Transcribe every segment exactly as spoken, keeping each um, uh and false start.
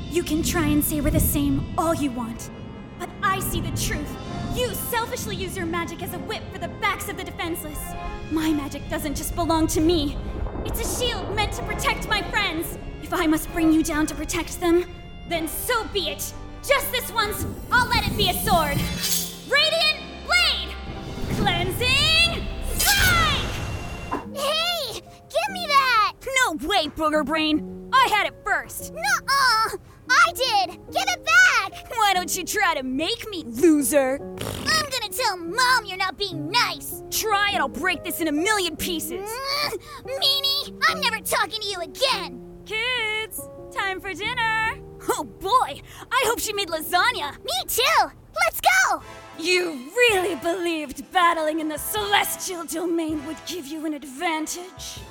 You can try and say we're the same all you want, but I see the truth. You selfishly use your magic as a whip for the backs of the defenseless. My magic doesn't just belong to me. It's a shield meant to protect my friends. If I must bring you down to protect them, then so be it. Just this once, I'll let it be a sword. Radiant Blade! Cleansing Strike! Hey! Give me that! No way, Booger Brain! I had it first! Nuh-uh! I did! Give it back! Why don't you try to make me, loser? I'm gonna tell Mom you're not being nice! Try and I'll break this in a million pieces! Mm, Meanie, I'm never talking to you again! Kids, time for dinner! Oh boy, I hope she made lasagna! Me too! Let's go! You really believed battling in the celestial domain would give you an advantage?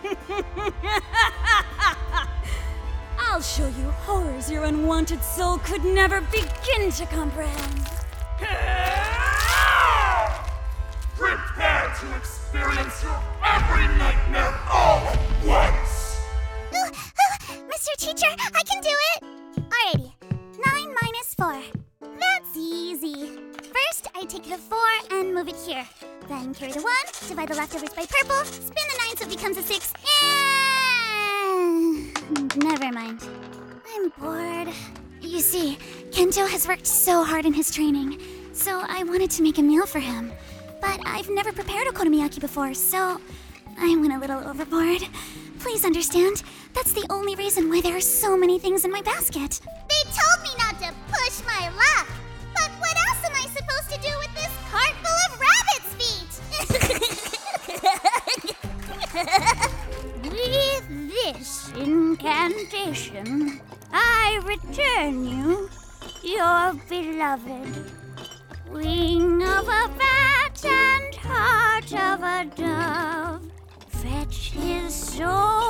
I'll show you horrors your unwanted soul could never begin to comprehend. Prepare to experience your every nightmare all at once! Ooh, ooh, Mister Teacher, I can do it! Alrighty, nine minus four. That's easy. First, I take the four and move it here. Then carry the one, divide the leftovers by purple, spin the nine so it becomes a six, and... never mind. I'm bored. You see, Kento has worked so hard in his training, so I wanted to make a meal for him. But I've never prepared okonomiyaki before, so I went a little overboard. Please understand, that's the only reason why there are so many things in my basket. They told me not to push my luck. But what else am I supposed to do with this cart full of rabbit's feet? With this incantation, I return you, your beloved. Wing of a bat and heart of a dove, fetch his soul